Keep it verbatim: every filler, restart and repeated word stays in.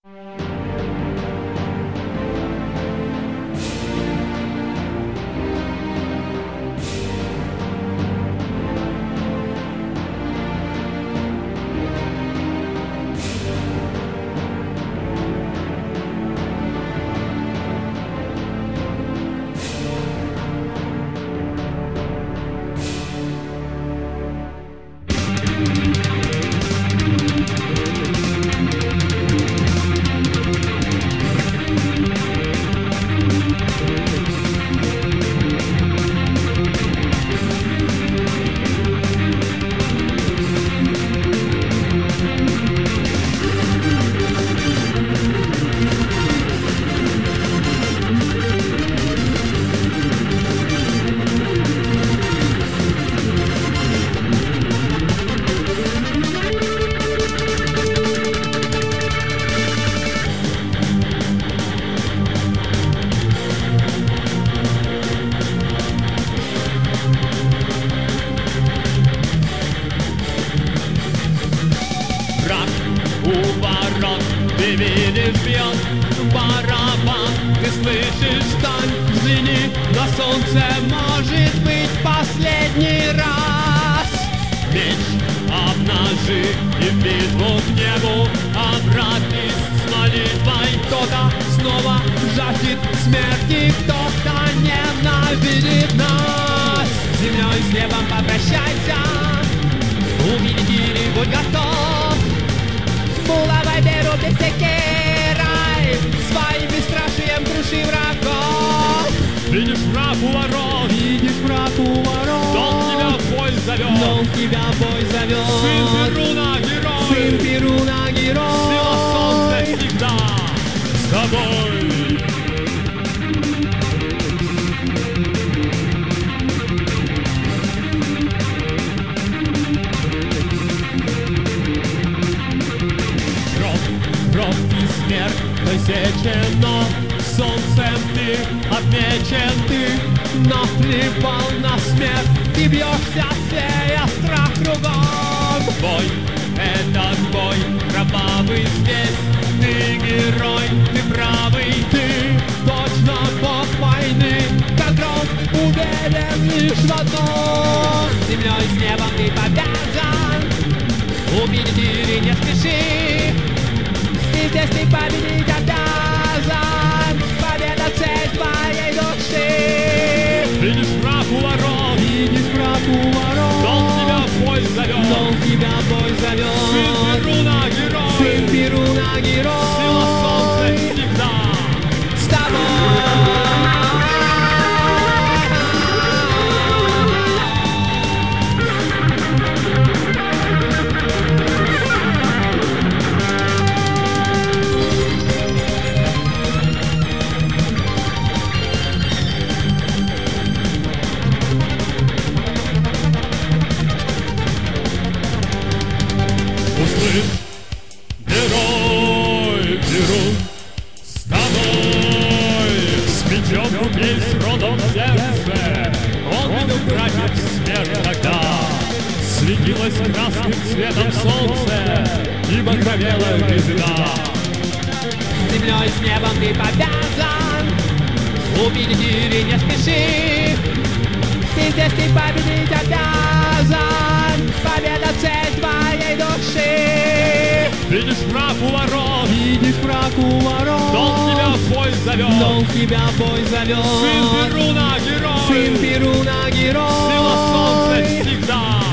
Ты видишь, бьет барабан, ты слышишь сталь, взгляни на солнце, может быть последний раз. Меч обнажи и в битву к небу обратись с молитвой. Кто-то снова жаждет смерти, кто-то ненавидит нас. С землей, с небом попрощайся, увидеть или будь готов. Булавой беру без секирой, своим бесстрашием круши врагов. Видишь враг у ворот, видишь враг у ворот, но он тебя в бой зовет, но он тебя в бой зовет. Сын Перуна, герой, сын Перуна, герой, сила солнца всегда с тобой. Посечено солнцем ты, отмечен ты, но плевал на смерть, ты бьешься, сея страх кругом. Бой, этот бой, кровавый здесь, ты герой, ты правый, ты точно бог войны, как гром уверен лишь в одном. Землей с небом ты повязан, увидеть или не спеши. Ты здесь ты победить обязан, победа цель твоей души. Видишь враг у ворот, видишь враг у ворот, но он тебя в бой зовет, но он тебя в бой зовет. Сын Перуна, герой, сын Перуна, герой, сила солнца всегда с тобой. Услышь, герой Перун, с тобой, с мечом в руке, с родом в сердце. Он видел братьев смерть тогда, светилось красным цветом солнце, и багровела звезда. Землей с небом ты повязан, увидеть или не спеши. Ты здесь ты победить обязан, победа цель твоей души. Видишь враг у ворот, видишь враг у ворот, но он тебя в бой зовет, но он тебя в бой зовет. Сын Перуна, герой, сын Перуна, герой, сила солнца всегда